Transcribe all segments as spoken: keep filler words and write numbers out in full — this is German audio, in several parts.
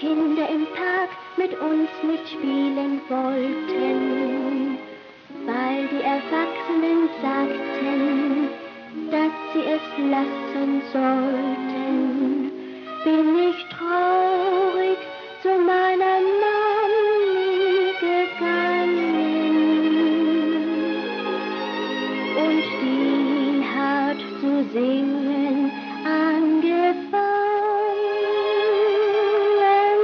Kinder im Park mit uns nicht spielen wollten, weil die Erwachsenen sagten, dass sie es lassen sollten, bin ich traurig zu meiner Mami gegangen. Und die hat zu singen angefangen.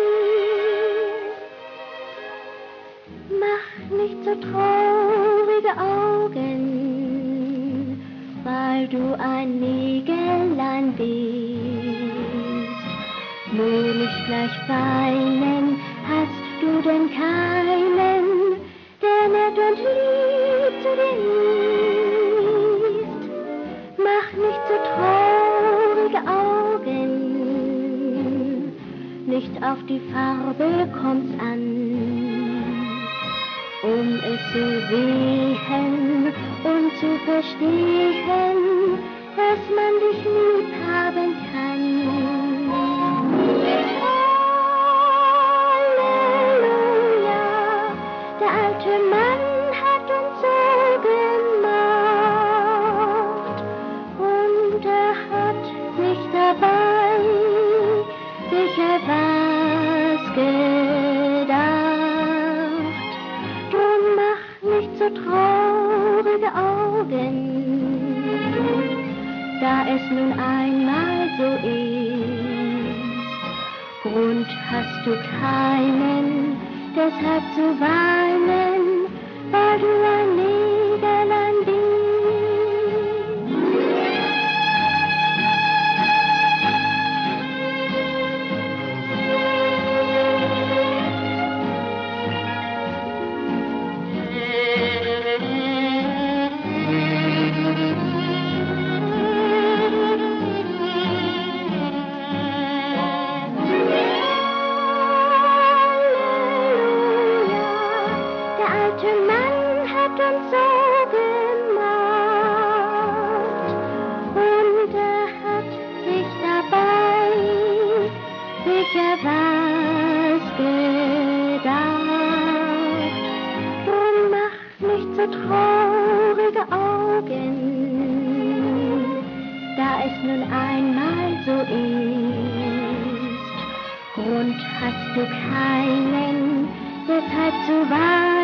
Mach nicht so traurige Augen, weil du ein Nägelein bist. Nur nicht gleich weinen, hast du denn keinen, der nett und lieb zu dir ist. Mach nicht so traurige Augen, nicht auf die Farbe kommt's an. Um es zu sehen und zu verstehen, dass man dich lieb haben kann. Halleluja, der alte Mann hat uns so gemacht und er hat sich dabei sicher was gedacht. Drum mach nicht so traurige Augen, da es nun einmal so ist. Grund hast du keinen, deshalb zu weinen, weil du ein Nägelein bist. Was gedacht, drum mach nicht so traurige Augen, da es nun einmal so ist. Grund hast du keinen, deshalb zu weinen.